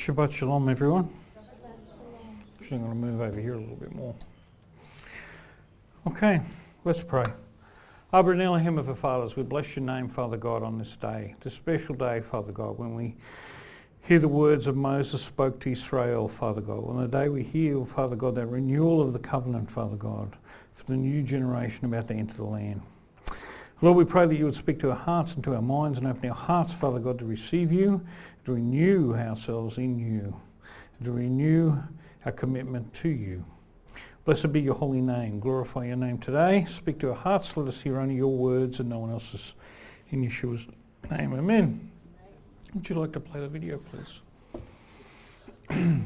Shabbat Shalom, everyone. Actually, I'm going to move over here a little bit more. Okay, let's pray. Abba and Elohim of our fathers, we bless your name, Father God, on this day, this special day, Father God, when we hear the words of Moses spoke to Israel, Father God. On the day we hear, Father God, that renewal of the covenant, Father God, for the new generation about to enter the land. Lord, we pray that you would speak to our hearts and to our minds and open our hearts, Father God, to receive you, to renew ourselves in you, to renew our commitment to you. Blessed be your holy name. Glorify your name today. Speak to our hearts. Let us hear only your words and no one else's. In Yeshua's name, amen. Would you like to play the video, please?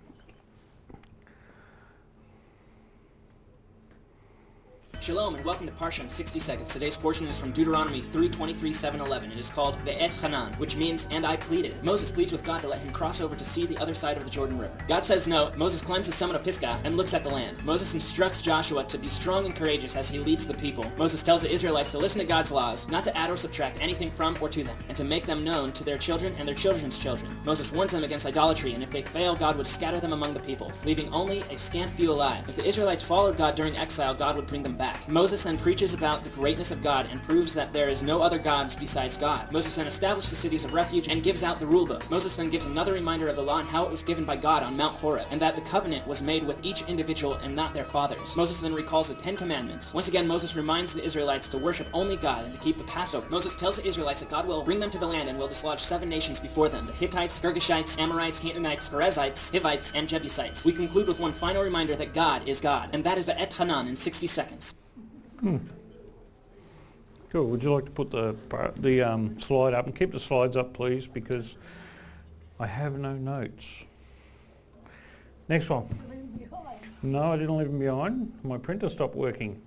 Shalom and welcome to Parsha in 60 Seconds. Today's portion is from Deuteronomy 3:23-7-11. It is called Ve'et Hanan, which means, and I pleaded. Moses pleads with God to let him cross over to see the other side of the Jordan River. God says no. Moses climbs the summit of Pisgah and looks at the land. Moses instructs Joshua to be strong and courageous as he leads the people. Moses tells the Israelites to listen to God's laws, not to add or subtract anything from or to them, and to make them known to their children and their children's children. Moses warns them against idolatry, and if they fail, God would scatter them among the peoples, leaving only a scant few alive. If the Israelites followed God during exile, God would bring them back. Moses then preaches about the greatness of God and proves that there is no other gods besides God. Moses then established the cities of refuge and gives out the rule book. Moses then gives another reminder of the law and how it was given by God on Mount Horeb, and that the covenant was made with each individual and not their fathers. Moses then recalls the 10 Commandments. Once again, Moses reminds the Israelites to worship only God and to keep the Passover. Moses tells the Israelites that God will bring them to the land and will dislodge 7 nations before them: the Hittites, Girgashites, Amorites, Canaanites, Perizzites, Hivites, and Jebusites. We conclude with one final reminder that God is God, and that is Ve'et Hanan in 60 seconds. Cool. Would you like to put the slide up and keep the slides up, please, because I have no notes. Next one. No, I didn't leave them behind. My printer stopped working.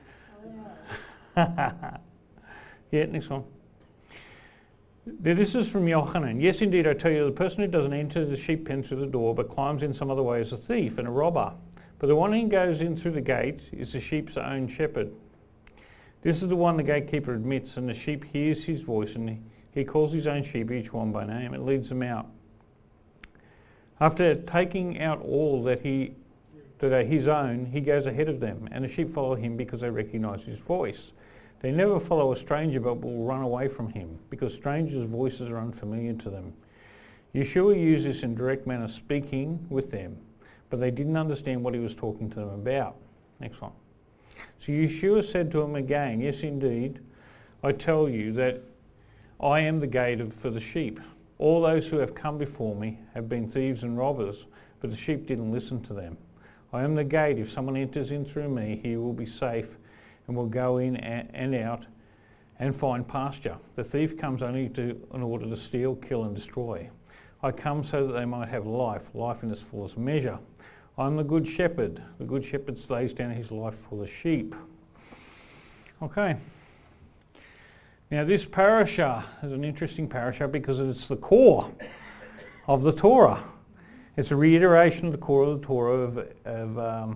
Yeah, next one. This is from Yochanan. Yes, indeed, I tell you, the person who doesn't enter the sheep pen through the door but climbs in some other way is a thief and a robber. But the one who goes in through the gate is the sheep's own shepherd. This is the one the gatekeeper admits, and the sheep hears his voice, and he calls his own sheep, each one by name, and leads them out. After taking out all that are his own, he goes ahead of them, and the sheep follow him because they recognize his voice. They never follow a stranger, but will run away from him, because strangers' voices are unfamiliar to them. Yeshua used this in direct manner, speaking with them, but they didn't understand what he was talking to them about. Next one. So Yeshua said to them again, yes, indeed, I tell you that I am the gate for the sheep. All those who have come before me have been thieves and robbers, but the sheep didn't listen to them. I am the gate. If someone enters in through me, he will be safe and will go in and out and find pasture. The thief comes only in order to steal, kill and destroy. I come so that they might have life in its fullest measure. I'm the good shepherd. The good shepherd lays down his life for the sheep. Okay. Now this parasha is an interesting parasha because it's the core of the Torah. It's a reiteration of the core of the Torah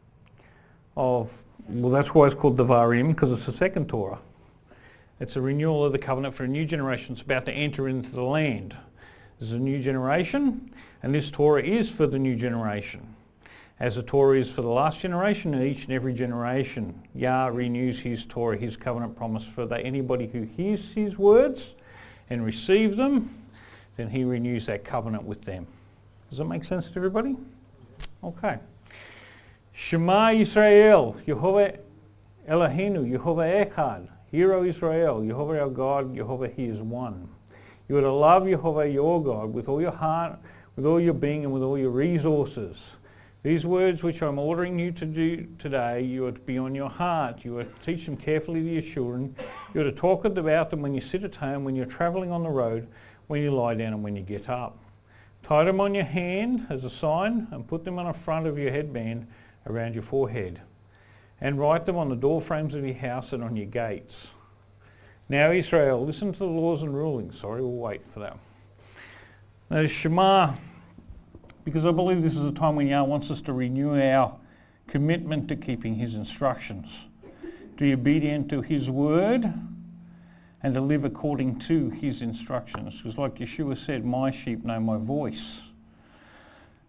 well, that's why it's called Devarim, because it's the second Torah. It's a renewal of the covenant for a new generation that's about to enter into the land. There's a new generation, and this Torah is for the new generation. As the Torah is for the last generation, and each and every generation, Yah renews his Torah, his covenant promise for anybody who hears his words and receives them, then he renews that covenant with them. Does that make sense to everybody? Okay. Shema Yisrael, Yehovah Eloheinu, Yehovah Echad. Hear, O Israel, Yehovah our God, Yehovah he is one. You are to love Yehovah your God with all your heart, with all your being, and with all your resources. These words which I'm ordering you to do today, you are to be on your heart. You are to teach them carefully to your children. You are to talk about them when you sit at home, when you're travelling on the road, when you lie down and when you get up. Tie them on your hand as a sign and put them on the front of your headband around your forehead. And write them on the door frames of your house and on your gates. Now Israel, listen to the laws and rulings. Sorry, we'll wait for that. Now Shema, because I believe this is a time when Yah wants us to renew our commitment to keeping his instructions, to be obedient to his word, and to live according to his instructions. Because like Yeshua said, my sheep know my voice.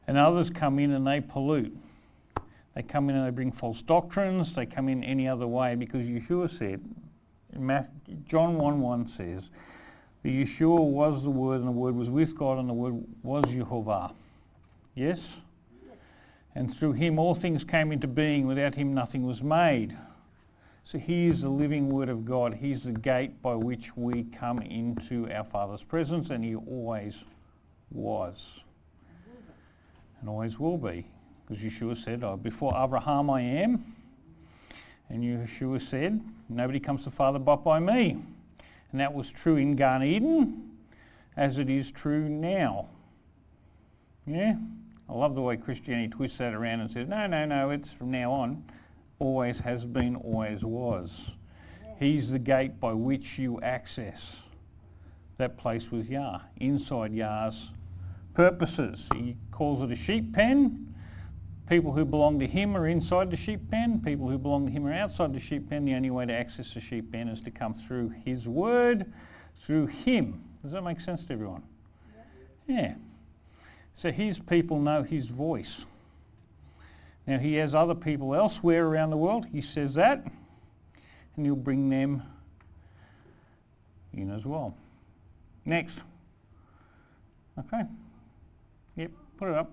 And others come in and they pollute. They come in and they bring false doctrines. They come in any other way, because Yeshua said, John 1:1 says, that Yeshua was the Word, and the Word was with God, and the Word was Yehovah. Yes? And through him all things came into being. Without him nothing was made. So he is the living Word of God. He's the gate by which we come into our Father's presence, and he always was. And always will be. Because Yeshua said, before Abraham I am. And Yeshua said, nobody comes to the Father but by me. And that was true in Gan Eden, as it is true now. Yeah? I love the way Christianity twists that around and says, no, it's from now on. Always has been, always was. He's the gate by which you access that place with Yah, inside Yah's purposes. He calls it a sheep pen. People who belong to him are inside the sheep pen. People who belong to him are outside the sheep pen. The only way to access the sheep pen is to come through his word, through him. Does that make sense to everyone? Yeah. So his people know his voice. Now he has other people elsewhere around the world. He says that, and he'll bring them in as well. Next. Okay. Yep, put it up.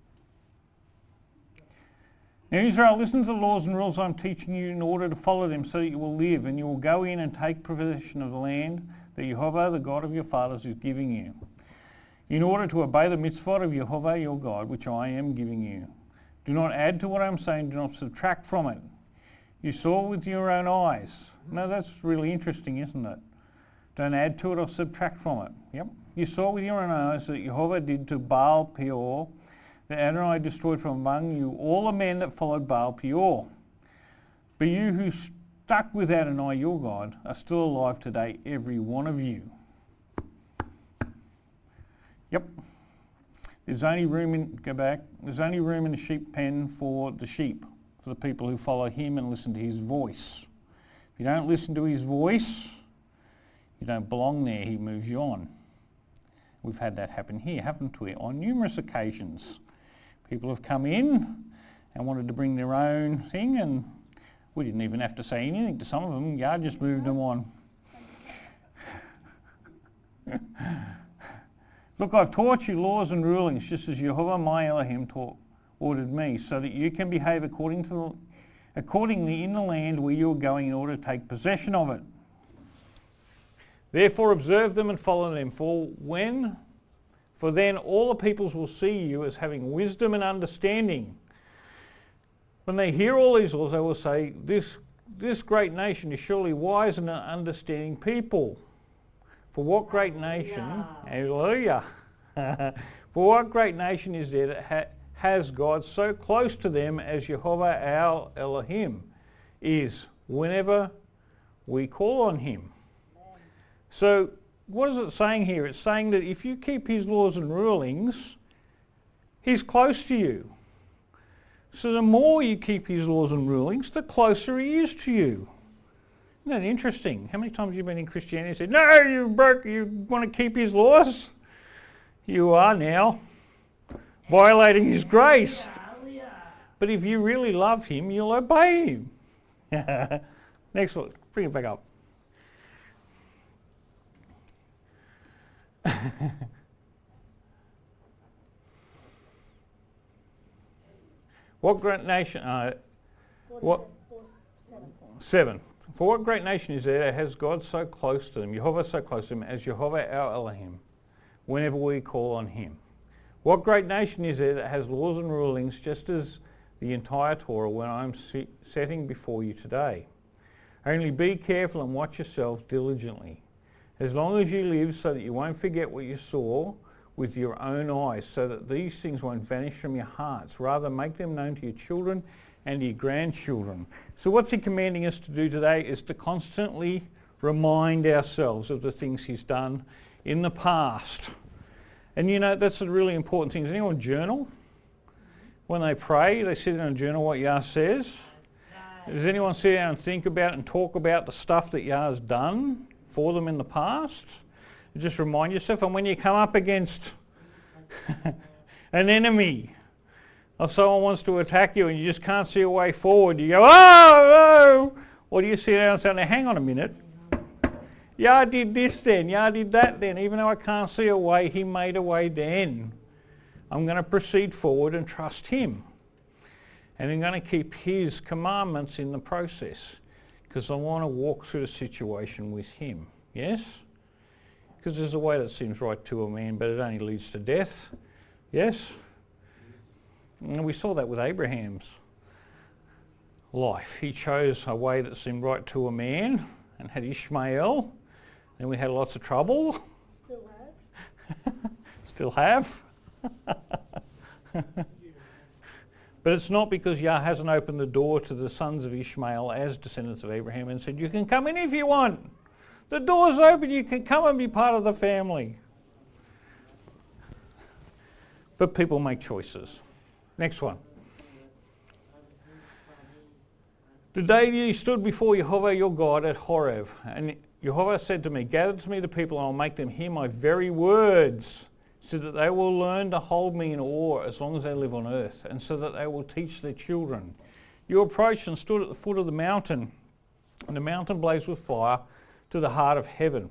Now Israel, listen to the laws and rules I'm teaching you in order to follow them, so that you will live, and you will go in and take possession of the land that Yehovah, the God of your fathers, is giving you, in order to obey the mitzvot of Yehovah your God, which I am giving you. Do not add to what I'm saying, do not subtract from it. You saw with your own eyes. Now that's really interesting, isn't it? Don't add to it or subtract from it. Yep. You saw with your own eyes that Yehovah did to Baal Peor, that Adonai destroyed from among you all the men that followed Baal Peor. But you who stuck with Adonai your God are still alive today, every one of you. Yep. There's only room in the sheep pen for the sheep, for the people who follow him and listen to his voice. If you don't listen to his voice, you don't belong there. He moves you on. We've had that happen here, haven't we? On numerous occasions. People have come in and wanted to bring their own thing, and we didn't even have to say anything to some of them. God just moved them on. Look, I've taught you laws and rulings, just as Yehovah my Elohim ordered me, so that you can behave accordingly in the land where you are going in order to take possession of it. Therefore observe them and follow them, for then all the peoples will see you as having wisdom and understanding. When they hear all these laws, they will say, this great nation is surely wise and an understanding people. For what great nation, hallelujah, for what great nation is there that has God so close to them as Yehovah our Elohim is whenever we call on him? So what is it saying here? It's saying that if you keep his laws and rulings, he's close to you. So the more you keep his laws and rulings, the closer he is to you. Isn't that interesting? How many times have you been in Christianity and said, no, you want to keep his laws? You are now violating his grace. But if you really love him, you'll obey him. Next one, bring it back up. What great nation? Seven. For what great nation is there that has God so close to them, Yehovah so close to them, as Yehovah our Elohim, whenever we call on him? What great nation is there that has laws and rulings just as the entire Torah when I'm setting before you today? Only be careful and watch yourselves diligently, as long as you live, so that you won't forget what you saw with your own eyes, so that these things won't vanish from your hearts. Rather, make them known to your children and your grandchildren. So what's he commanding us to do today is to constantly remind ourselves of the things he's done in the past. And you know, that's a really important thing. Does anyone journal? When they pray, they sit down and journal what Yah says? Does anyone sit down and think about and talk about the stuff that Yah's done for them in the past? Just remind yourself, and when you come up against an enemy, Or someone wants to attack you and you just can't see a way forward. You go, oh, oh. Or do you sit down and say, now hang on a minute. Yeah, I did this then. Yeah, I did that then. Even though I can't see a way, he made a way then. I'm going to proceed forward and trust him. And I'm going to keep his commandments in the process because I want to walk through the situation with him. Yes? Because there's a way that seems right to a man, but it only leads to death. Yes? And we saw that with Abraham's life. He chose a way that seemed right to a man and had Ishmael. Then we had lots of trouble. Still have. But it's not because Yah hasn't opened the door to the sons of Ishmael as descendants of Abraham and said, you can come in if you want. The door's open, you can come and be part of the family. But people make choices. Next one. The day you stood before Jehovah your God at Horeb, and Jehovah said to me, gather to me the people, and I will make them hear my very words, so that they will learn to hold me in awe as long as they live on earth, and so that they will teach their children. You approached and stood at the foot of the mountain, and the mountain blazed with fire to the heart of heaven,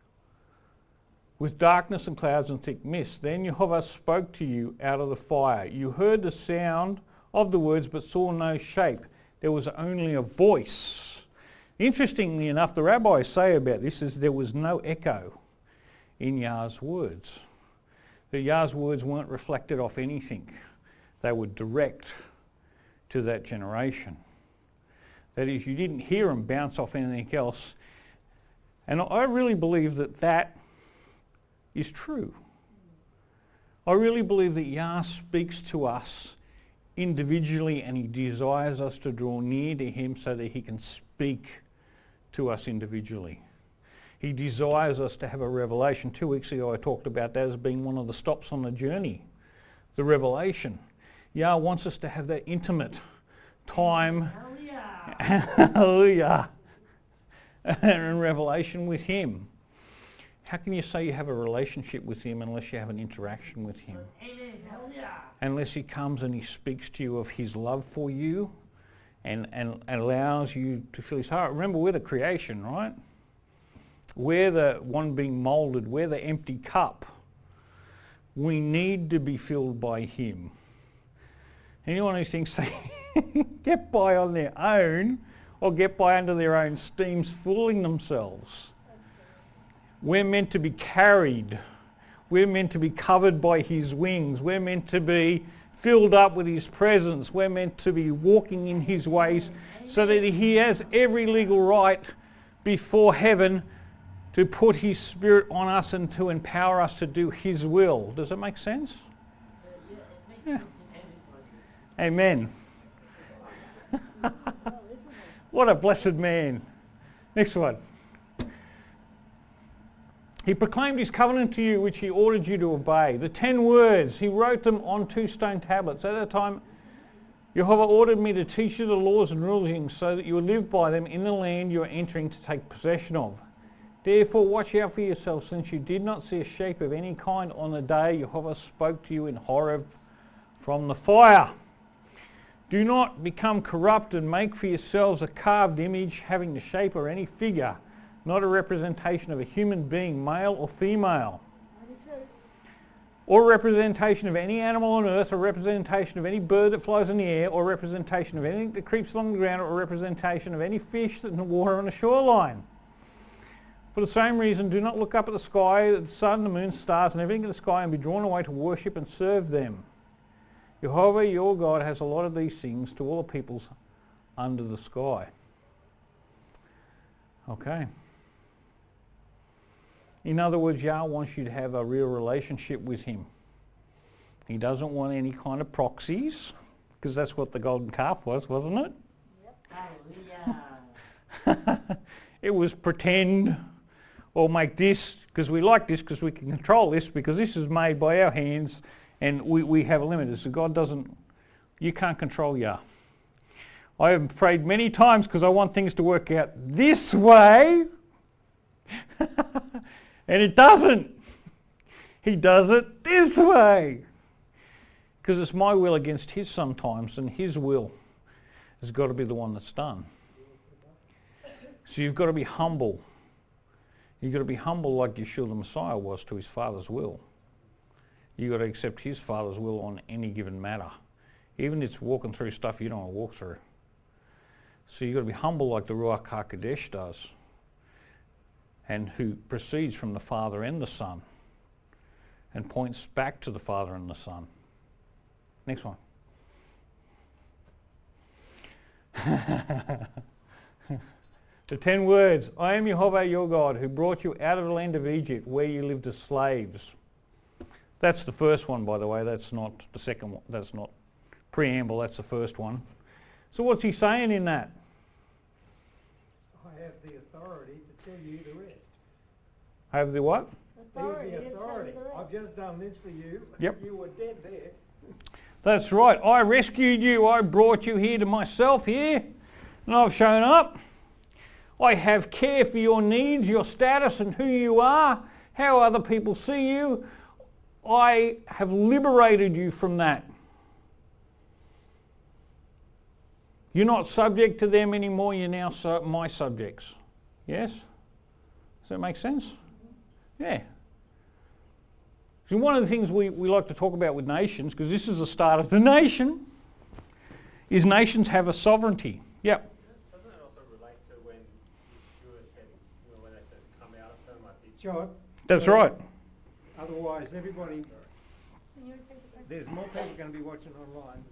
with darkness and clouds and thick mist. Then Jehovah spoke to you out of the fire. You heard the sound of the words, but saw no shape. There was only a voice. Interestingly enough, the rabbis say about this is there was no echo in Yah's words. That Yah's words weren't reflected off anything. They were direct to that generation. That is, you didn't hear them bounce off anything else. And I really believe that that is true. I really believe that Yah speaks to us individually and he desires us to draw near to him so that he can speak to us individually. He desires us to have a revelation. 2 weeks ago I talked about that as being one of the stops on the journey, the revelation. Yah wants us to have that intimate time, hallelujah, and revelation with him. How can you say you have a relationship with him unless you have an interaction with him? Unless he comes and he speaks to you of his love for you and allows you to feel his heart. Remember, we're the creation, right? We're the one being moulded. We're the empty cup. We need to be filled by him. Anyone who thinks they get by on their own or get by under their own steam's fooling themselves. We're meant to be carried. We're meant to be covered by his wings. We're meant to be filled up with his presence. We're meant to be walking in his ways so that he has every legal right before heaven to put his spirit on us and to empower us to do his will. Does that make sense? Yeah. Amen. What a blessed man. Next one. He proclaimed his covenant to you, which he ordered you to obey. The 10 words, he wrote them on 2 stone tablets. At that time, Jehovah ordered me to teach you the laws and rulings so that you will live by them in the land you are entering to take possession of. Therefore watch out for yourselves, since you did not see a shape of any kind on the day Jehovah spoke to you in Horeb from the fire. Do not become corrupt and make for yourselves a carved image having the shape or any figure, not a representation of a human being, male or female, or a representation of any animal on earth, or representation of any bird that flies in the air, or representation of anything that creeps along the ground, or representation of any fish that's in the water on the shoreline. For the same reason, do not look up at the sky, at the sun, the moon, stars, and everything in the sky, and be drawn away to worship and serve them. Jehovah your God has allotted these things to all the peoples under the sky. Okay. In other words, Yah wants you to have a real relationship with him. He doesn't want any kind of proxies, because that's what the golden calf was, wasn't it? Yep. It was pretend, or make this, because we like this, because we can control this, because this is made by our hands, and we have a limit. So God doesn't, you can't control Yah. I have prayed many times because I want things to work out this way, and it doesn't. He does it this way. Because it's my will against his sometimes, and his will has got to be the one that's done. So you've got to be humble. You've got to be humble like Yeshua the Messiah was to his Father's will. You've got to accept his Father's will on any given matter. Even if it's walking through stuff you don't want to walk through. So you've got to be humble like the Ruach HaKodesh does, and who proceeds from the Father and the Son and points back to the Father and the Son. Next one. The 10 words. I am Jehovah your God who brought you out of the land of Egypt where you lived as slaves. That's the first one, by the way. That's not the second one. That's not preamble. That's the first one. So what's he saying in that? I have the authority to tell you the rest. Have the what? Authority. The authority. I've just done this for you. Yep. You were dead there. That's right. I rescued you. I brought you here to myself here. And I've shown up. I have care for your needs, your status and who you are, how other people see you. I have liberated you from that. You're not subject to them anymore. You're now my subjects. Yes? Does that make sense? Yeah. So one of the things we like to talk about with nations, because this is the start of the nation, is nations have a sovereignty. Yep. Doesn't it also relate to when Yeshua said, when they says come out of them, I think? John. That's right. Otherwise, everybody, there's more people going to be watching online.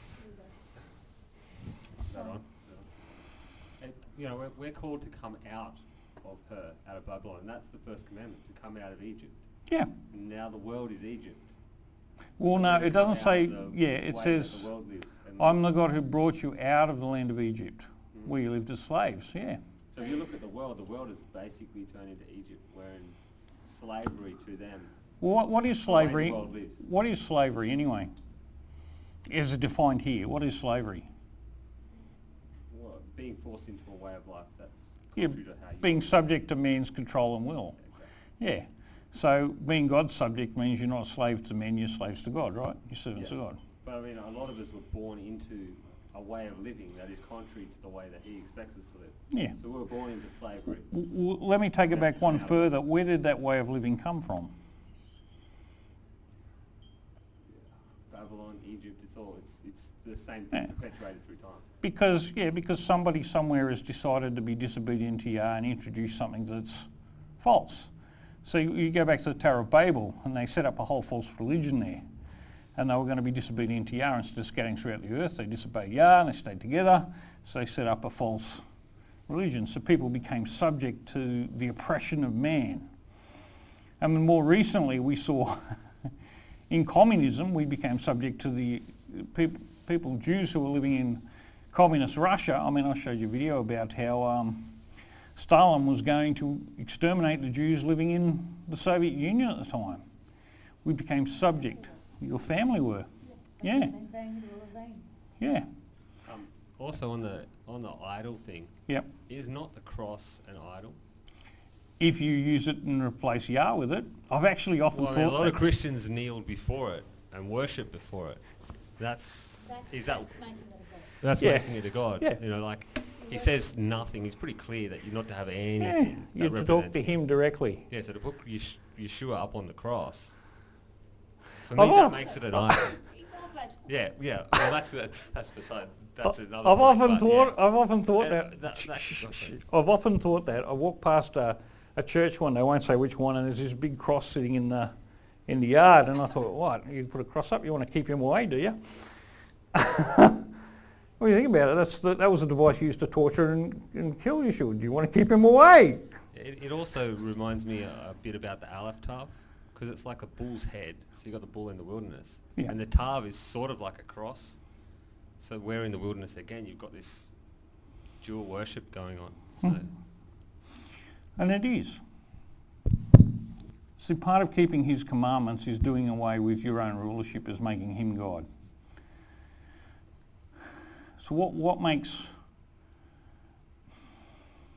Is that on? And, we're called to come out of her, out of Babylon, and that's the first commandment, to come out of Egypt. Yeah. Now the world is Egypt. Well, So no, we it come doesn't out say, of the yeah, it way says, that the world lives. And I'm the God who brought you out of the land of Egypt, where you lived as slaves. Yeah. so if you look at the world has basically turned into Egypt. We're in slavery to them. Well, what is The way the slavery? world lives. What is slavery anyway? Is it defined here? What is slavery? Well, being forced into a way of life that's Yeah, contrary to how you being subject to man's control and will. Exactly. Yeah. So being God's subject means you're not slaves to men, you're slaves to God, right? You're servants of God. But I mean, a lot of us were born into a way of living that is contrary to the way that he expects us to live. Yeah. So we were born into slavery. Let me take it back one further. Where did that way of living come from? Babylon, Egypt, it's the same thing perpetuated through time. Because somebody somewhere has decided to be disobedient to Yah and introduce something that's false. So you go back to the Tower of Babel and they set up a whole false religion there. And they were going to be disobedient to Yah instead of scatting throughout the earth. They disobeyed Yah and they stayed together. So they set up a false religion. So people became subject to the oppression of man. And more recently we saw in communism we became subject to the people, Jews who were living in communist Russia. I mean, I showed you a video about how Stalin was going to exterminate the Jews living in the Soviet Union at the time. We became subject. Your family were. Yeah. Yeah. Also on the idol thing, Yep. is not the cross an idol? If you use it and replace Yah with it, I've actually often Well, I thought mean, a lot that. of Christians kneel before it and worship before it. That's Yeah. making it a god. Yeah. Like he says nothing. He's pretty clear that you're not to have Yeah, anything you that have to talk represents to him directly. Yeah, so to put Yeshua up on the cross, for Oh, me well, that makes it an idol. Yeah. Well, that's beside. That's another. I've point, often but thought. yeah. I've often thought that. That's I've often thought that. I walked past a church one day. I won't say which one, and there's this big cross sitting in the yard, and I thought, what? You put a cross up? You want to keep him away, do you? What do you think about it? That was a device used to torture and kill Yeshua. Do you want to keep him away? It also reminds me a bit about the Aleph Tav, because it's like a bull's head. So you got the bull in the wilderness, Yeah. and the Tav is sort of like a cross. So we're in the wilderness again. You've got this dual worship going on. So And it is. See, part of keeping his commandments is doing away with your own rulership, is making him God. So what makes...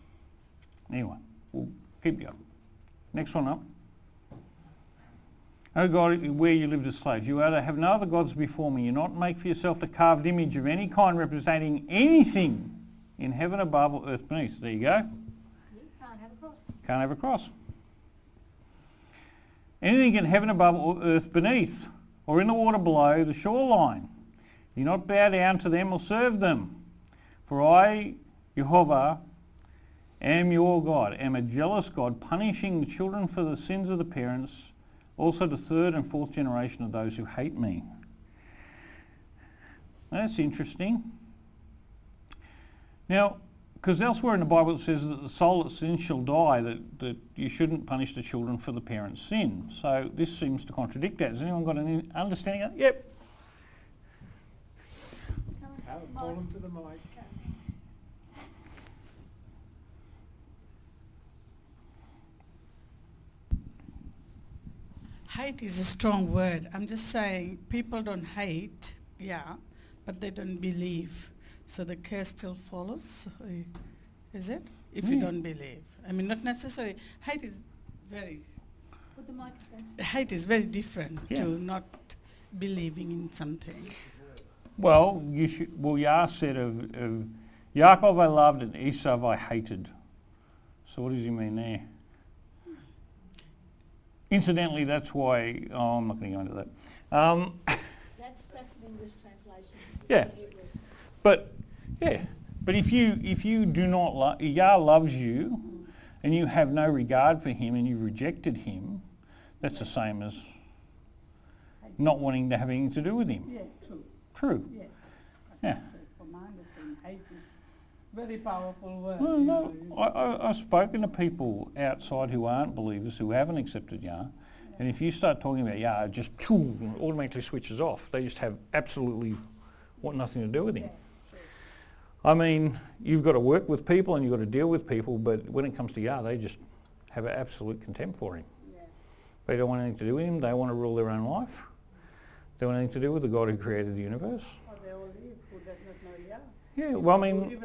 Anyway, we'll keep going. Next one up. O God, where you lived as slaves, you are to have no other gods before me. You not make for yourself a carved image of any kind representing anything in heaven above or earth beneath. There you go. You can't have a cross. Can't have a cross. Anything in heaven above or earth beneath, or in the water below the shoreline. Do not bow down to them or serve them. For I, Jehovah, am your God, am a jealous God, punishing the children for the sins of the parents, also the third and fourth generation of those who hate me. That's interesting. Now, because elsewhere in the Bible it says that the soul that sins shall die, that you shouldn't punish the children for the parents' sin. So this seems to contradict that. Has anyone got any understanding of that? Yep. Call them to the mic. Hate is a strong word. I'm just saying people don't hate, but they don't believe. So the curse still follows, is it? If you don't believe. I mean, not necessarily. Hate is very... Put the mic sense. Hate is very different to not believing in something. Well, Yah said of Yaakov I loved and Esau I hated. So what does he mean there? Incidentally, that's why... Oh, I'm not going to go into that. That's an English translation. Yeah. But if you do not love... Yah loves you and you have no regard for him and you've rejected him, that's the same as not wanting to have anything to do with him. Yeah, true. True. Yeah. From my understanding, hate is very powerful word. Well, no, I've spoken to people outside who aren't believers, who haven't accepted Yah, and if you start talking about Yah, it just automatically switches off. They just have absolutely want nothing to do with him. I mean, you've got to work with people and you've got to deal with people, but when it comes to Yah, they just have an absolute contempt for him. They don't want anything to do with him. They want to rule their own life. They want anything to do with the God who created the universe. Or they all live who does not know Yah. Yeah, well, I mean...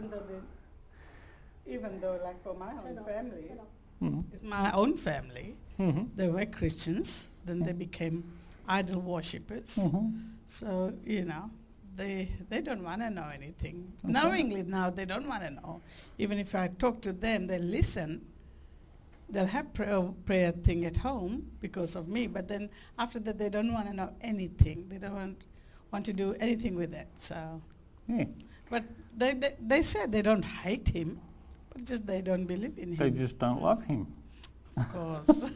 Even though like for my own family, Mm-hmm. it's my own family, Mm-hmm. they were Christians, then they became idol worshippers. Mm-hmm. So, they don't want to know anything. Okay. Knowingly now, they don't want to know. Even if I talk to them, they listen. They'll have prayer thing at home because of me, but then after that, they don't want to know anything. They don't want to do anything with it. So, but they said they don't hate him, but just they don't believe in him. They just don't love him. Of course.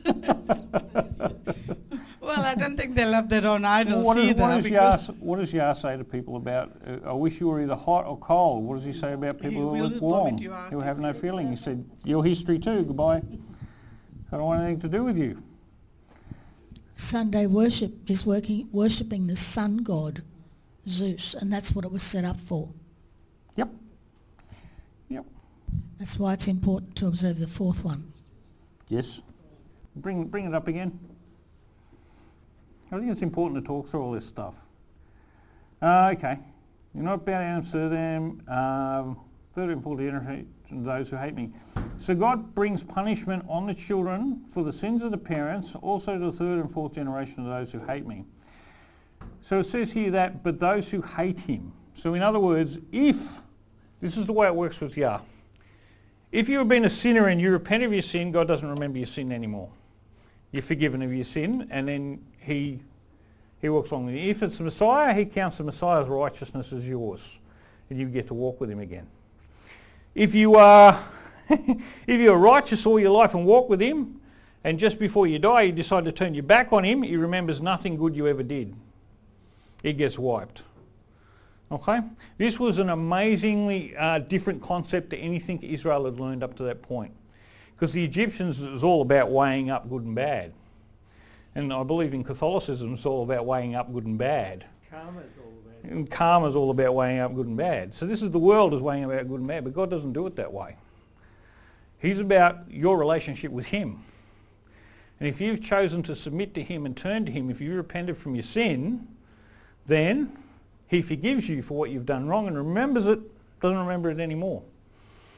Well, I don't think they love their own idols What either. What does Yah say to people about, I wish you were either hot or cold? What does he say about people who are lukewarm, who have no feeling? He said, your history too, goodbye. I don't want anything to do with you. Sunday worship is worshipping the sun god, Zeus, and that's what it was set up for. Yep. That's why it's important to observe the fourth one. Yes. Bring it up again. I think it's important to talk through all this stuff. Okay. You're not bow down and serve them. Third and fourth generation of those who hate me. So God brings punishment on the children for the sins of the parents, also to the third and fourth generation of those who hate me. So it says here that, but those who hate him. So in other words, this is the way it works with Yah. If you have been a sinner and you repent of your sin, God doesn't remember your sin anymore. You're forgiven of your sin, and then he walks along with you. If it's the Messiah, he counts the Messiah's righteousness as yours, and you get to walk with him again. If you are righteous all your life and walk with him, and just before you die you decide to turn your back on him, he remembers nothing good you ever did. It gets wiped. Okay? This was an amazingly different concept to anything Israel had learned up to that point. Because the Egyptians, it was all about weighing up good and bad. And I believe in Catholicism it's all about weighing up good and bad. Karma's all about it. And karma's all about weighing up good and bad. So this is the world is weighing about good and bad, but God doesn't do it that way. He's about your relationship with him. And if you've chosen to submit to him and turn to him, if you repented from your sin, then he forgives you for what you've done wrong and remembers it, doesn't remember it anymore.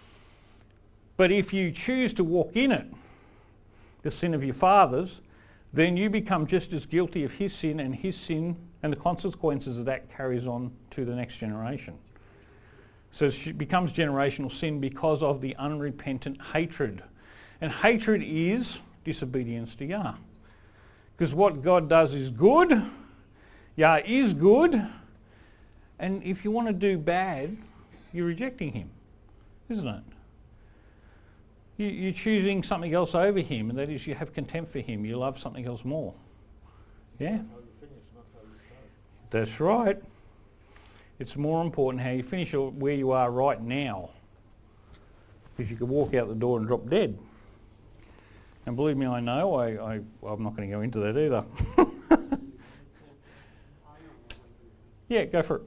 But if you choose to walk in it, the sin of your fathers, then you become just as guilty of his sin, and the consequences of that carries on to the next generation. So it becomes generational sin because of the unrepentant hatred. And hatred is disobedience to Yah. Because what God does is good, Yah is good, and if you want to do bad, you're rejecting him, isn't it? You're choosing something else over him, and that is you have contempt for him. You love something else more. Yeah? That's right. It's more important how you finish or where you are right now. Because you could walk out the door and drop dead. And believe me, I know. I'm not going to go into that either. Yeah, go for it.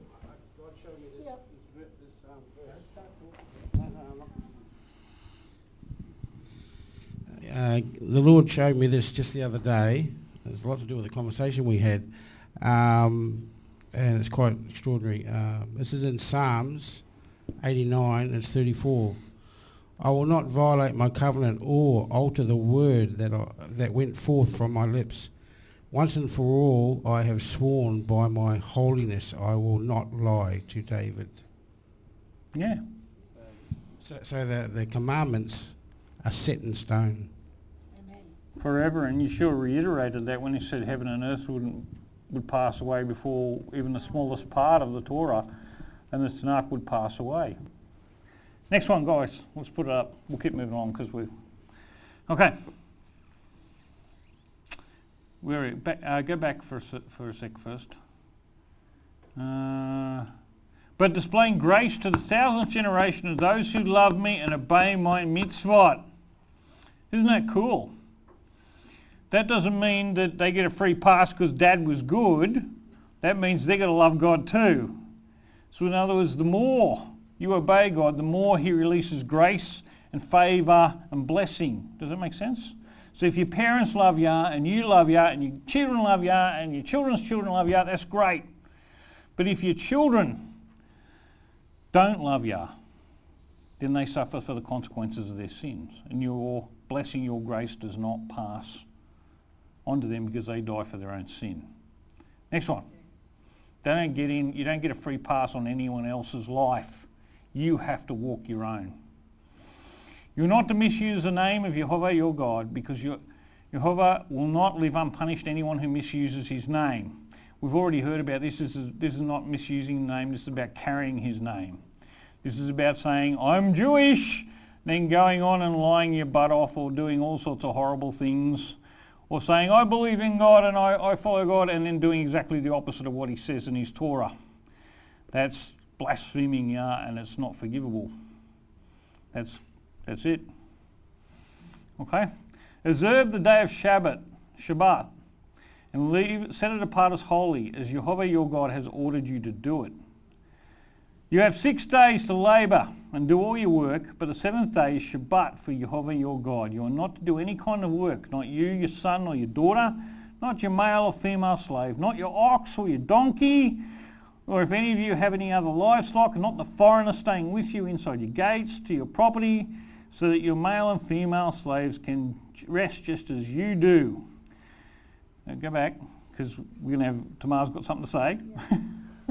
The Lord showed me this just the other day. There's a lot to do with the conversation we had, and it's quite extraordinary. This is in Psalms 89, it's 34. I will not violate my covenant or alter the word that went forth from my lips. Once and for all I have sworn by my holiness I will not lie to David. Yeah. So the commandments are set in stone. Forever, and Yeshua reiterated that when he said heaven and earth would pass away before even the smallest part of the Torah, and the Tanakh would pass away. Next one, guys. Let's put it up. We'll keep moving on because we... Okay. Go back for a sec first. But displaying grace to the thousandth generation of those who love me and obey my mitzvot. Isn't that cool? That doesn't mean that they get a free pass because Dad was good. That means they're going to love God too. So in other words, the more you obey God, the more he releases grace and favour and blessing. Does that make sense? So if your parents love Yah and you love Yah and your children love Yah and your children's children love Yah, that's great. But if your children don't love Yah, then they suffer for the consequences of their sins. And your blessing, your grace does not pass onto them because they die for their own sin. Next one. You don't get a free pass on anyone else's life. You have to walk your own. You're not to misuse the name of Jehovah your God, because Jehovah will not leave unpunished anyone who misuses his name. We've already heard about this. This is not misusing the name. This is about carrying his name. This is about saying, I'm Jewish, then going on and lying your butt off or doing all sorts of horrible things, or saying, I believe in God and I follow God, and then doing exactly the opposite of what he says in his Torah. That's blaspheming Yah, and it's not forgivable. That's it. Okay? Observe the day of Shabbat, and set it apart as holy, as Jehovah your God has ordered you to do it. You have 6 days to labour and do all your work, but the 7th day is Shabbat for Jehovah your God. You are not to do any kind of work, not you, your son or your daughter, not your male or female slave, not your ox or your donkey, or if any of you have any other livestock, and not the foreigner staying with you inside your gates to your property, so that your male and female slaves can rest just as you do. Now go back, because we're going to have, Tamar's got something to say. Yeah.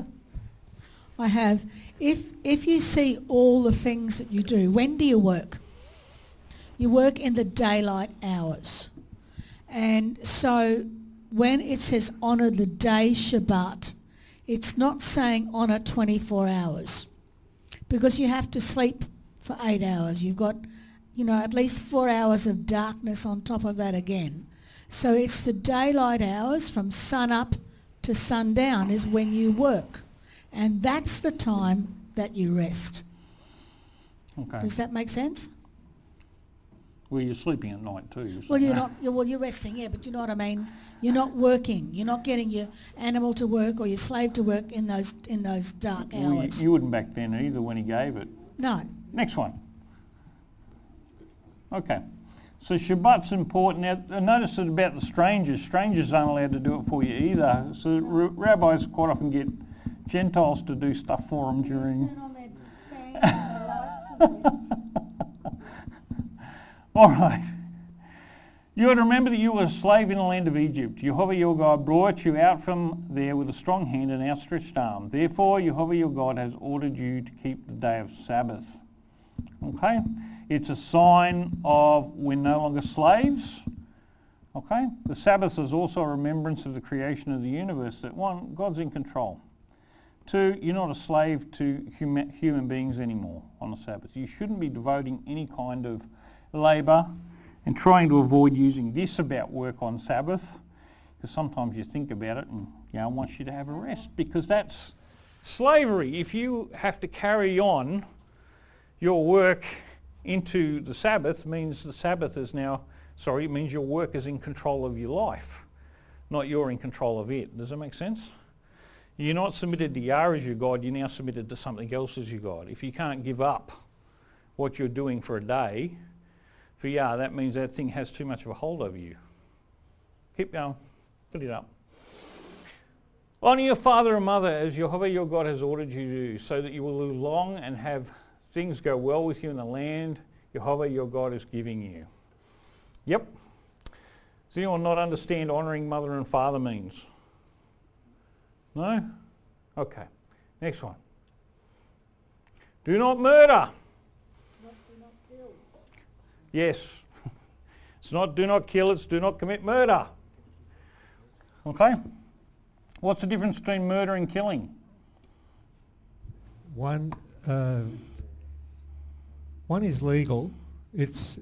I have. If you see all the things that you do, when do you work? You work in the daylight hours. And so when it says honour the day Shabbat, it's not saying honour 24 hours, because you have to sleep for 8 hours. You've got, at least 4 hours of darkness on top of that again. So it's the daylight hours from sun up to sundown is when you work. And that's the time that you rest. Okay. Does that make sense? Well, you're sleeping at night too. Well, you're resting, yeah, but you know what I mean? You're not working. You're not getting your animal to work or your slave to work in those dark hours. You wouldn't back then either when he gave it. No. Next one. Okay. So Shabbat's important. Now, notice that about the strangers. Strangers aren't allowed to do it for you either. So rabbis quite often get Gentiles to do stuff for them during... Turn on their fans and their lights and All right. You are to remember that you were a slave in the land of Egypt. Jehovah your God brought you out from there with a strong hand and outstretched arm. Therefore, Jehovah your God has ordered you to keep the day of Sabbath. Okay? It's a sign of we're no longer slaves. Okay? The Sabbath is also a remembrance of the creation of the universe, that one, God's in control. Two, you're not a slave to human beings anymore on the Sabbath. You shouldn't be devoting any kind of labour and trying to avoid using this about work on Sabbath, because sometimes you think about it and I want you to have a rest, because that's slavery. If you have to carry on your work into the Sabbath, means the Sabbath is now, it means your work is in control of your life, not you're in control of it. Does that make sense? You're not submitted to Yah as your God, you're now submitted to something else as your God. If you can't give up what you're doing for a day for Yah, that means that thing has too much of a hold over you. Keep going. Put it up. Honour your father and mother as Jehovah your God has ordered you to do, so that you will live long and have things go well with you in the land Jehovah your God is giving you. Yep. Does anyone not understand honouring mother and father means? No? Okay. Next one. Do not murder. Yes. It's not do not kill, it's do not commit murder. Okay? What's the difference between murder and killing? One is legal. It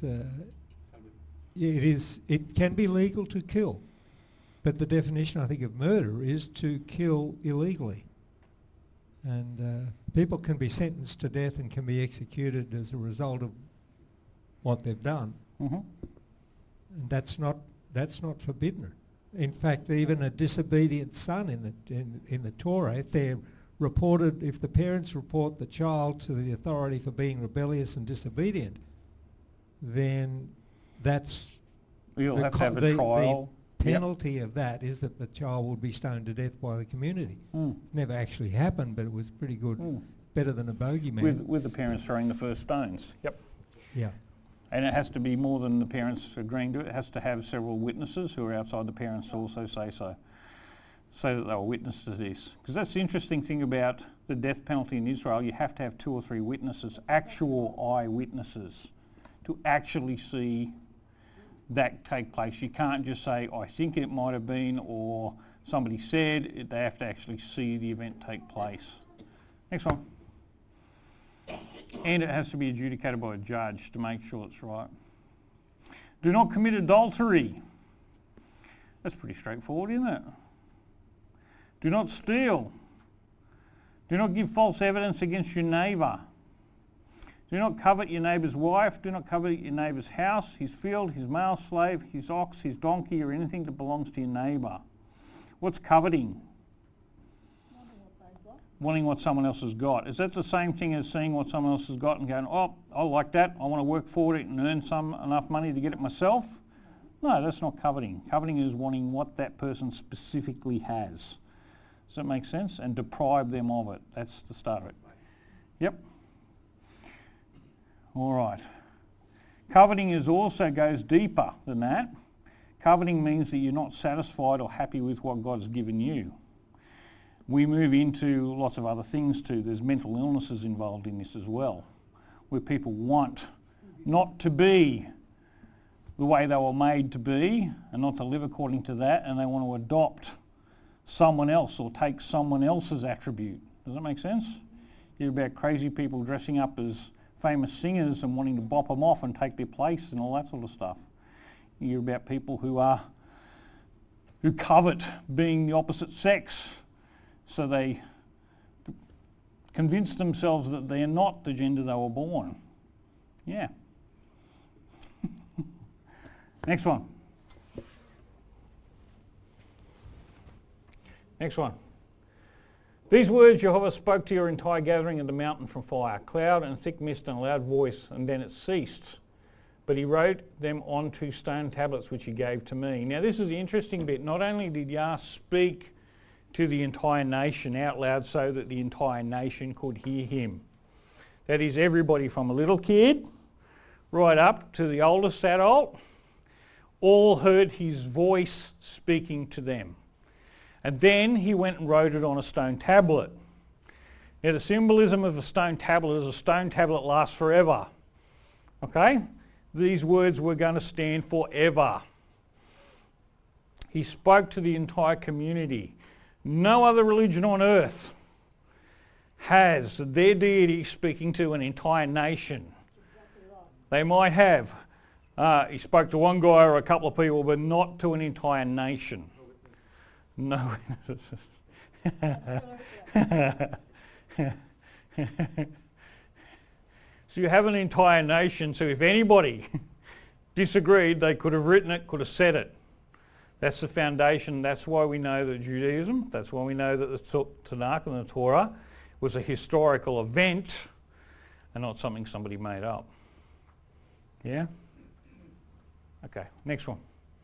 can be legal to kill, but the definition, I think, of murder is to kill illegally. And people can be sentenced to death and can be executed as a result of what they've done. Mm-hmm. And that's not forbidden. In fact, even a disobedient son in the Torah, if the parents report the child to the authority for being rebellious and disobedient, then that's you'll have to have a trial. The penalty of that is that the child would be stoned to death by the community. Never actually happened, but it was pretty good, better than a bogeyman. With the parents throwing the first stones. Yep. Yeah. And it has to be more than the parents agreeing to it. It has to have several witnesses who are outside the parents to also say that they were witness to this. Because that's the interesting thing about the death penalty in Israel. You have to have 2 or 3 witnesses, actual eyewitnesses, to actually see that take place. You can't just say, I think it might have been, or somebody said. They have to actually see the event take place. Next one. And it has to be adjudicated by a judge to make sure it's right. Do not commit adultery. That's pretty straightforward, isn't it? Do not steal. Do not give false evidence against your neighbour. Do not covet your neighbour's wife. Do not covet your neighbour's house, his field, his male slave, his ox, his donkey, or anything that belongs to your neighbour. What's coveting? Wanting what someone else has got. Is that the same thing as seeing what someone else has got and going, oh, I like that, I want to work for it and earn enough money to get it myself? No, that's not coveting. Coveting is wanting what that person specifically has. Does that make sense? And deprive them of it. That's the start of it. Yep. All right. Coveting goes deeper than that. Coveting means that you're not satisfied or happy with what God's given you. We move into lots of other things too. There's mental illnesses involved in this as well, where people want not to be the way they were made to be and not to live according to that, and they want to adopt someone else or take someone else's attribute. Does that make sense? You hear about crazy people dressing up as famous singers and wanting to bop them off and take their place and all that sort of stuff. You hear about people who covet being the opposite sex, so they convince themselves that they're not the gender they were born. Yeah. Next one. Next one. These words Jehovah spoke to your entire gathering at the mountain from fire, cloud and thick mist and a loud voice, and then it ceased. But he wrote them on 2 stone tablets which he gave to me. Now this is the interesting bit. Not only did Yah speak to the entire nation out loud so that the entire nation could hear him. That is everybody from a little kid right up to the oldest adult, all heard his voice speaking to them. And then he went and wrote it on a stone tablet. Now the symbolism of a stone tablet is a stone tablet lasts forever. Okay? These words were going to stand forever. He spoke to the entire community. No other religion on earth has their deity speaking to an entire nation. They might have. He spoke to one guy or a couple of people, but not to an entire nation. No. So you have an entire nation, so if anybody disagreed, they could have written it, could have said it. That's the foundation. That's why we know that Judaism, that's why we know that the Tanakh and the Torah was a historical event and not something somebody made up. Yeah? Okay, next one.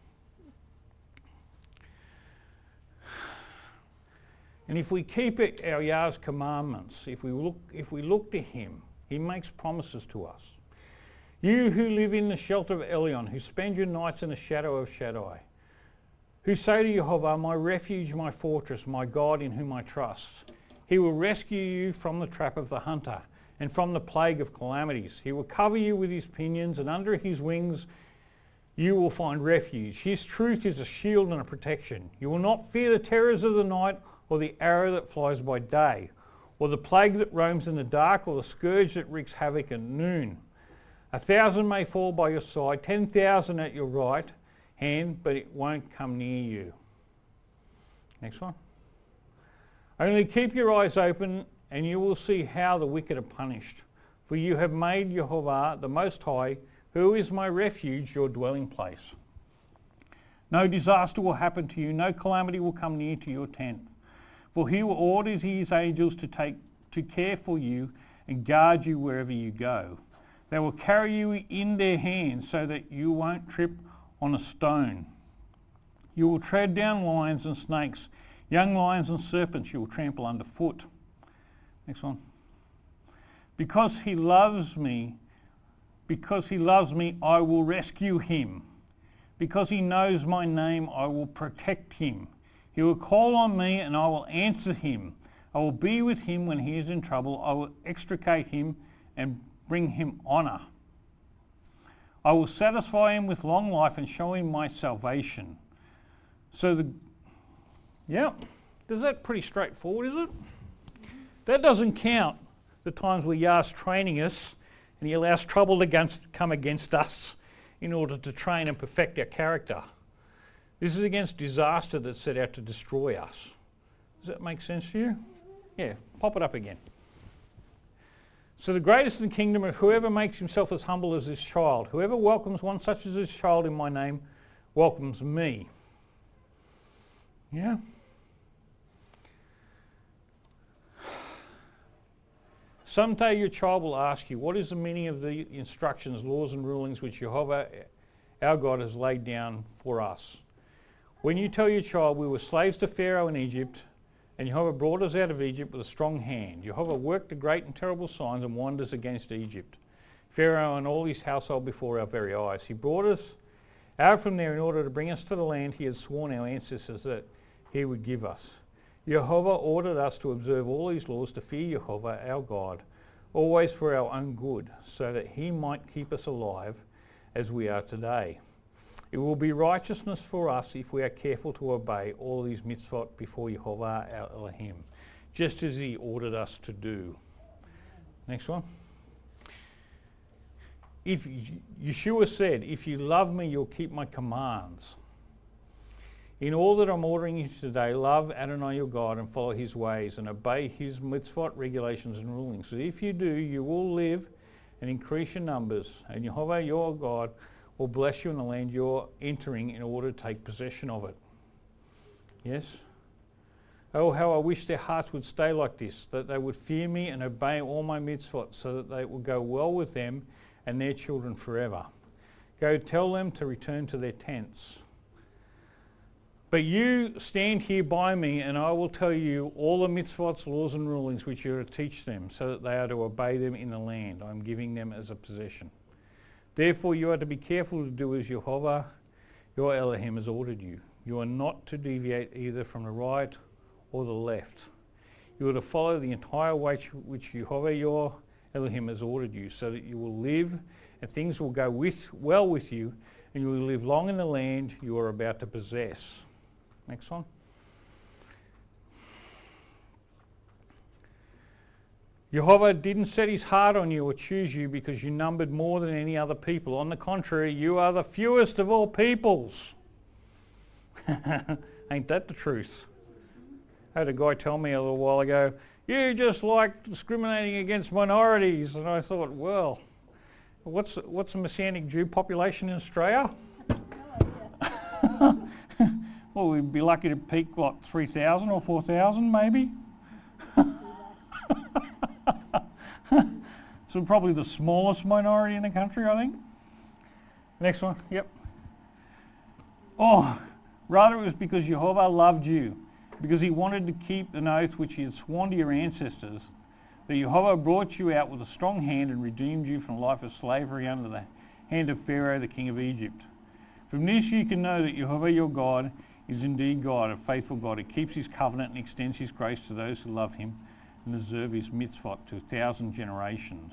And if we keep our Yah's commandments, if we look to him, he makes promises to us. You who live in the shelter of Elyon, who spend your nights in the shadow of Shaddai, who say to Jehovah, my refuge, my fortress, my God in whom I trust. He will rescue you from the trap of the hunter and from the plague of calamities. He will cover you with his pinions, and under his wings you will find refuge. His truth is a shield and a protection. You will not fear the terrors of the night, or the arrow that flies by day, or the plague that roams in the dark, or the scourge that wreaks havoc at noon. 1,000 may fall by your side, 10,000 at your right hand, but it won't come near you. Next one. Only keep your eyes open, and you will see how the wicked are punished. For you have made Jehovah the Most High, who is my refuge, your dwelling place. No disaster will happen to you, no calamity will come near to your tent. For he will order his angels to care for you and guard you wherever you go. They will carry you in their hands so that you won't trip on a stone. You will tread down lions and snakes, young lions and serpents you will trample underfoot. Next one. Because he loves me, I will rescue him. Because he knows my name, I will protect him. He will call on me and I will answer him. I will be with him when he is in trouble. I will extricate him and bring him honour. I will satisfy him with long life and show him my salvation. Is that pretty straightforward, is it? That doesn't count the times where Yah's training us and he allows trouble to come against us in order to train and perfect our character. This is against disaster that's set out to destroy us. Does that make sense to you? Yeah, pop it up again. So the greatest in the kingdom of whoever makes himself as humble as this child. Whoever welcomes one such as this child in my name welcomes me. Yeah? Someday your child will ask you, what is the meaning of the instructions, laws and rulings which Jehovah our God has laid down for us? When you tell your child, we were slaves to Pharaoh in Egypt, and Jehovah brought us out of Egypt with a strong hand. Jehovah worked the great and terrible signs and wonders against Egypt, Pharaoh and all his household before our very eyes. He brought us out from there in order to bring us to the land he had sworn our ancestors that he would give us. Jehovah ordered us to observe all these laws, to fear Jehovah our God, always for our own good, so that he might keep us alive as we are today. It will be righteousness for us if we are careful to obey all these mitzvot before Jehovah our Elohim, just as he ordered us to do. Next one. Yeshua said, if you love me, you'll keep my commands. In all that I'm ordering you today, love Adonai your God and follow his ways and obey his mitzvot, regulations and rulings. So if you do, you will live and increase your numbers, and Jehovah your God will bless you in the land you're entering in order to take possession of it. Yes? Oh, how I wish their hearts would stay like this, that they would fear me and obey all my mitzvot, so that they will go well with them and their children forever. Go tell them to return to their tents. But you stand here by me, and I will tell you all the mitzvot, laws and rulings which you are to teach them, so that they are to obey them in the land I am giving them as a possession. Therefore you are to be careful to do as Jehovah your Elohim has ordered you. You are not to deviate either from the right or the left. You are to follow the entire way which Jehovah your Elohim has ordered you, so that you will live and things will go well with you, and you will live long in the land you are about to possess. Next one. Jehovah didn't set his heart on you or choose you because you numbered more than any other people. On the contrary, you are the fewest of all peoples. Ain't that the truth? I had a guy tell me a little while ago, you just like discriminating against minorities. And I thought, well, what's the Messianic Jew population in Australia? Well, we'd be lucky to peak, 3,000 or 4,000 maybe? So probably the smallest minority in the country, I think. Next one, yep. Oh, rather it was because Jehovah loved you, because he wanted to keep an oath which he had sworn to your ancestors, that Jehovah brought you out with a strong hand and redeemed you from a life of slavery under the hand of Pharaoh, the king of Egypt. From this you can know that Jehovah your God is indeed God, a faithful God, who keeps his covenant and extends his grace to those who love him and observe his mitzvot to 1,000 generations.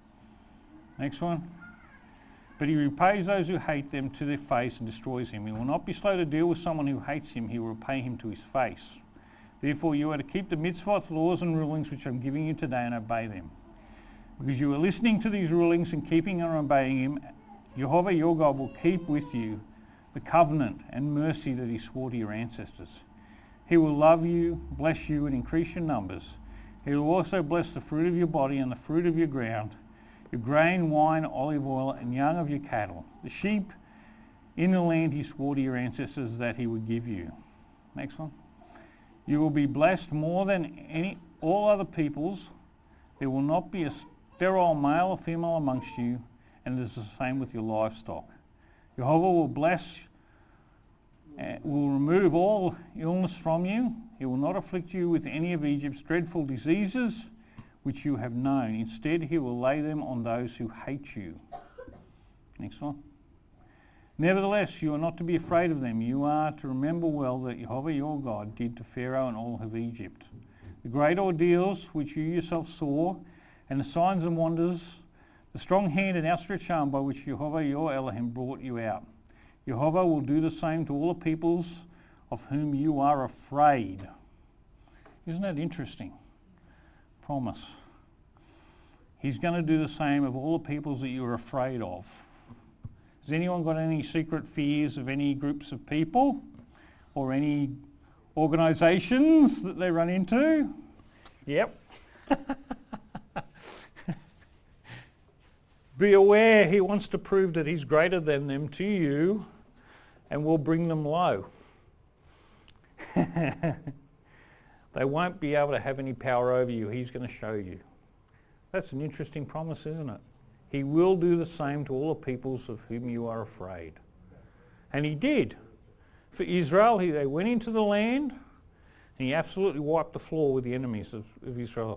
Next one. But he repays those who hate them to their face and destroys him. He will not be slow to deal with someone who hates him. He will repay him to his face. Therefore you are to keep the mitzvot, laws and rulings which I'm giving you today, and obey them. Because you are listening to these rulings and keeping and obeying him, Jehovah your God will keep with you the covenant and mercy that he swore to your ancestors. He will love you, bless you, and increase your numbers. He will also bless the fruit of your body and the fruit of your ground, your grain, wine, olive oil, and young of your cattle, the sheep in the land he swore to your ancestors that he would give you. Next one. You will be blessed more than all other peoples. There will not be a sterile male or female amongst you, and it is the same with your livestock. Jehovah will bless, will remove all illness from you. He will not afflict you with any of Egypt's dreadful diseases which you have known. Instead, he will lay them on those who hate you. Next one. Nevertheless, you are not to be afraid of them. You are to remember well that Jehovah your God did to Pharaoh and all of Egypt the great ordeals which you yourself saw, and the signs and wonders, the strong hand and outstretched arm by which Jehovah your Elohim brought you out. Jehovah will do the same to all the peoples of whom you are afraid. Isn't that interesting? Promise. He's going to do the same of all the peoples that you're afraid of. Has anyone got any secret fears of any groups of people or any organisations that they run into? Yep. Be aware he wants to prove that he's greater than them to you and will bring them low. They won't be able to have any power over you. He's going to show you. That's an interesting promise, isn't it? He will do the same to all the peoples of whom you are afraid. And he did. For Israel, they went into the land and he absolutely wiped the floor with the enemies of Israel.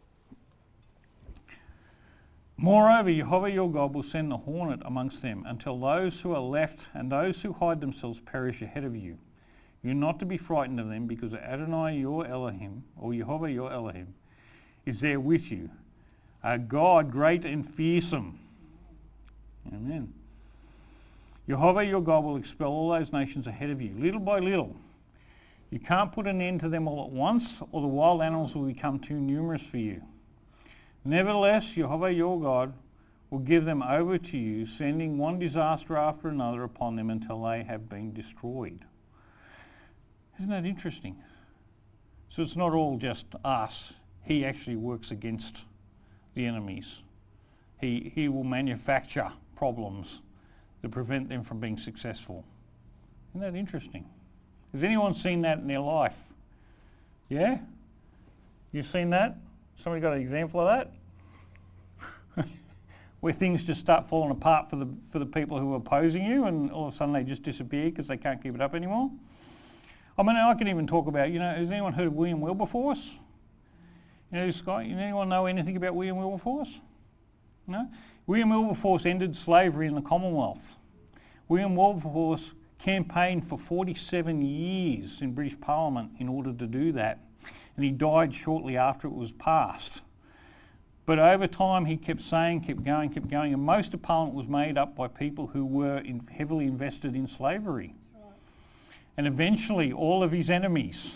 Moreover, Jehovah your God will send the hornet amongst them until those who are left and those who hide themselves perish ahead of you. You're not to be frightened of them, because Adonai your Elohim, or Jehovah your Elohim, is there with you, a God great and fearsome. Amen. Jehovah your God will expel all those nations ahead of you, little by little. You can't put an end to them all at once, or the wild animals will become too numerous for you. Nevertheless, Jehovah your God will give them over to you, sending one disaster after another upon them until they have been destroyed. Isn't that interesting? So it's not all just us. He actually works against the enemies. He will manufacture problems to prevent them from being successful. Isn't that interesting? Has anyone seen that in their life? Yeah? You've seen that? Somebody got an example of that? Where things just start falling apart for the people who are opposing you, and all of a sudden they just disappear because they can't keep it up anymore? I mean, I can even talk about, has anyone heard of William Wilberforce? This guy, anyone know anything about William Wilberforce? No? William Wilberforce ended slavery in the Commonwealth. William Wilberforce campaigned for 47 years in British Parliament in order to do that, and he died shortly after it was passed. But over time he kept saying, kept going, and most of Parliament was made up by people who were heavily invested in slavery. And eventually all of his enemies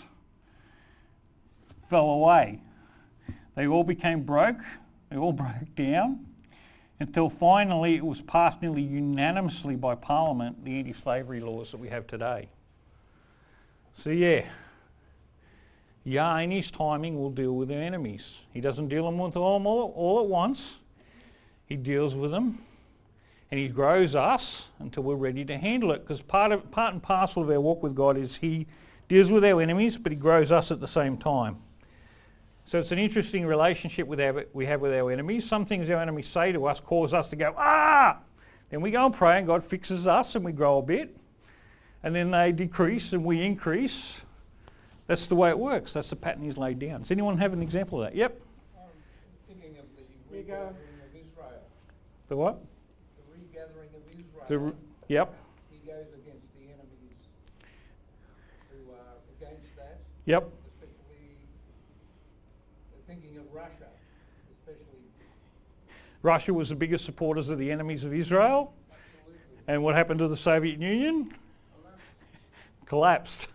fell away. They all became broke, they all broke down, until finally it was passed nearly unanimously by Parliament, the anti-slavery laws that we have today. So yeah, Yah in his timing will deal with their enemies. He doesn't deal with them all at once. He deals with them and he grows us until we're ready to handle it, because part and parcel of our walk with God is he deals with our enemies, but he grows us at the same time. So it's an interesting relationship we have with our enemies. Some things our enemies say to us cause us to go, ah! Then we go and pray and God fixes us and we grow a bit. And then they decrease and we increase. That's the way it works. That's the pattern he's laid down. Does anyone have an example of that? Yep. Thinking of the regathering of Israel. The what? The regathering of Israel. Yep. He goes against the enemies who are against that. Yep. Especially thinking of Russia, especially. Russia was the biggest supporters of the enemies of Israel. Absolutely. And what happened to the Soviet Union? Collapsed.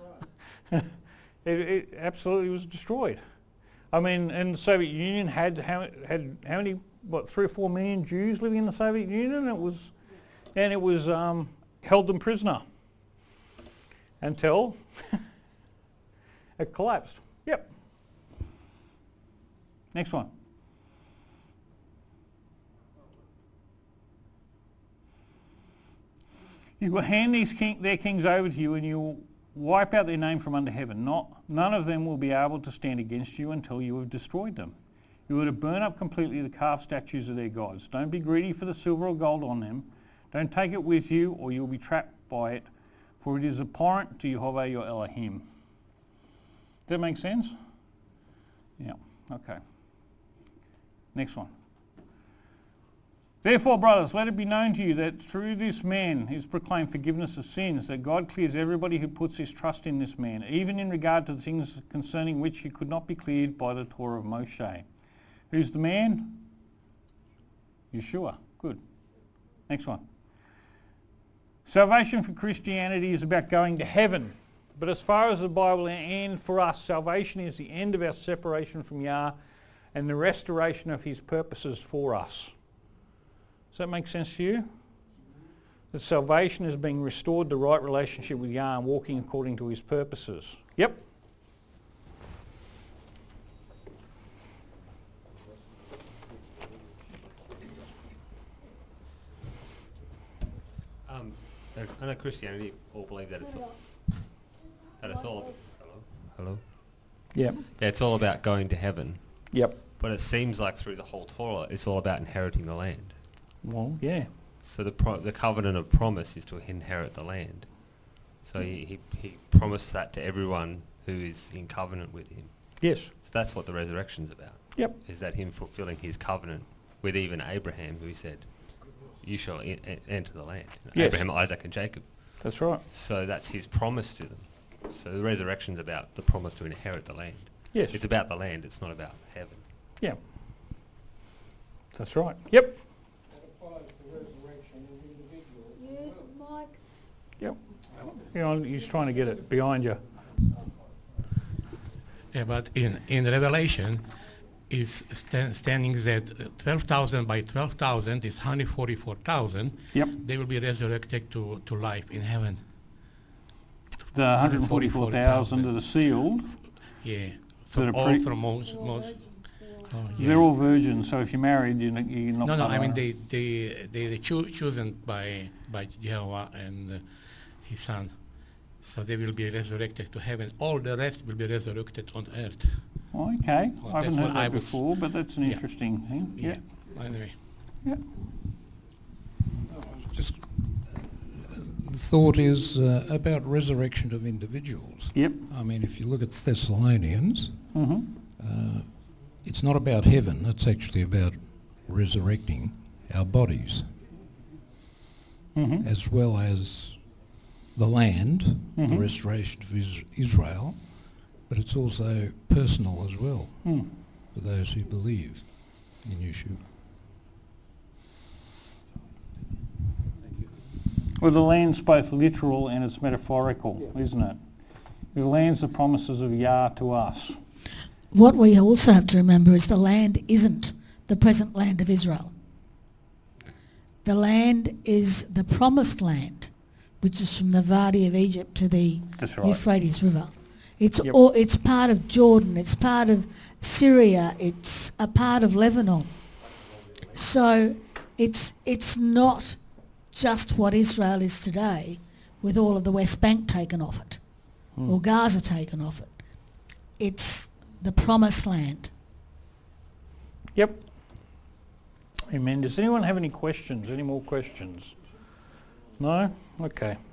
It absolutely was destroyed. I mean, and the Soviet Union had how many, 3 or 4 million Jews living in the Soviet Union? It was held them prisoner until it collapsed. Yep. Next one. You will hand their kings over to you, and you will wipe out their name from under heaven. None of them will be able to stand against you until you have destroyed them. You are to burn up completely the carved statues of their gods. Don't be greedy for the silver or gold on them. Don't take it with you, or you will be trapped by it, for it is abhorrent to Jehovah your Elohim. Does that make sense? Yeah, okay. Next one. Therefore, brothers, let it be known to you that through this man is proclaimed forgiveness of sins, that God clears everybody who puts his trust in this man, even in regard to the things concerning which he could not be cleared by the Torah of Moshe. Who's the man? Yeshua. Good. Next one. Salvation for Christianity is about going to heaven. But as far as the Bible and for us, salvation is the end of our separation from Yah and the restoration of his purposes for us. Does that make sense to you? That salvation is being restored to right relationship with Yah and walking according to his purposes. Yep. I know Christianity all believe that it's all hello. Yep. Yeah, it's all about going to heaven. Yep. But it seems like through the whole Torah, it's all about inheriting the land. Well, yeah. So the covenant of promise is to inherit the land. So he promised that to everyone who is in covenant with him. Yes. So that's what the resurrection's about. Yep. Is that him fulfilling his covenant with even Abraham, who he said, you shall enter the land. Yes. Abraham, Isaac and Jacob. That's right. So that's his promise to them. So the resurrection's about the promise to inherit the land. Yes. It's about the land, it's not about heaven. Yeah. That's right. Yep. That applies to resurrection of individuals. Yes, Mike. Yep. You know, he's trying to get it behind you. Yeah, but in Revelation, is standing that 12,000 by 12,000 is 144,000. Yep. They will be resurrected to life in heaven. The 144,000 that are sealed. Yeah. That From are all from most. Oh, yeah. They're all virgins, so if you're married, you're not. No, I mean they chosen by Jehovah and his son, so they will be resurrected to heaven. All the rest will be resurrected on earth. Oh, okay, Well, I haven't that's heard what I that was- before, but that's an Yeah. interesting thing. Yeah. Anyway. Yeah. Just the thought is about resurrection of individuals. Yep. I mean, if you look at Thessalonians, Mm-hmm. it's not about heaven. It's actually about resurrecting our bodies, Mm-hmm. as well as the land, the Mhm. restoration of Israel, but it's also personal as well for those who believe in Yeshua. Well, the land's both literal and it's metaphorical, isn't it? The land's the promises of Yah to us. What we also have to remember is the land isn't the present land of Israel. The land is the promised land, which is from the Wadi of Egypt to the That's right. Euphrates River. It's Yep. it's part of Jordan, it's part of Syria, it's a part of Lebanon. So it's not just what Israel is today, with all of the West Bank taken off it, or Gaza taken off it. It's the promised land. Yep. Amen. Does anyone have any questions? Any more questions? No? Okay.